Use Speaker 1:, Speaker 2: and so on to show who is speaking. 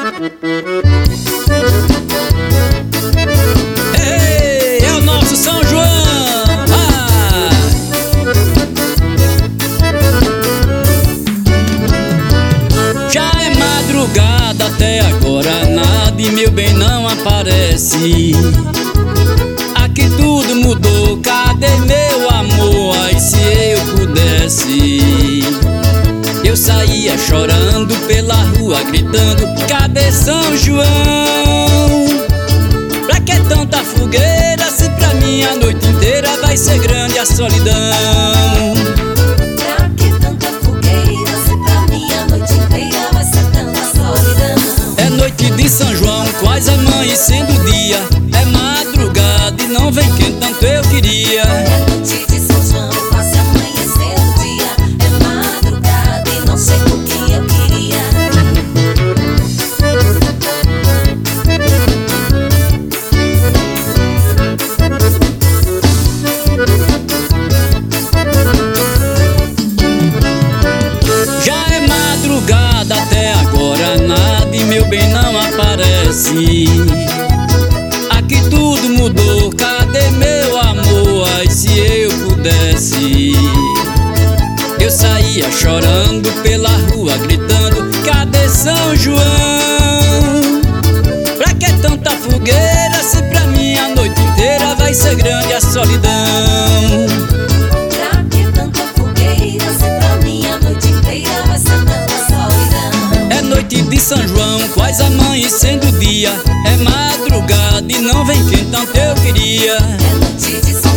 Speaker 1: Ei, é o nosso São João. Já é madrugada, até agora nada e meu bem não aparece. Aqui tudo mudou, cadê meu amor? Ai, se eu pudesse, eu saía chorando pela rua, gritando: cadê São João? Pra que tanta fogueira, se pra mim a noite inteira vai ser grande a solidão?
Speaker 2: Pra que tanta fogueira, se pra mim a noite inteira vai ser tanta solidão?
Speaker 1: É noite de São João, quase amanhecendo o dia. É madrugada e não vem quem tanto eu queria.
Speaker 2: É noite de São João, quase amanhecendo o dia. É madrugada e não sei com quem eu queria.
Speaker 1: Já é madrugada, até agora nada e meu bem não aparece. Aqui tudo mudou, cadê meu amor? Ai, se eu pudesse, eu saía chorando pela rua, gritando: cadê São João? Pra que tanta fogueira, se pra mim a noite inteira vai ser grande a solidão?
Speaker 2: Pra que tanta fogueira, se pra mim a noite inteira vai ser tanta solidão?
Speaker 1: É noite de São João, quase amanhecendo o dia. É madrugada e não vem quem tanto eu queria.
Speaker 2: É noite de São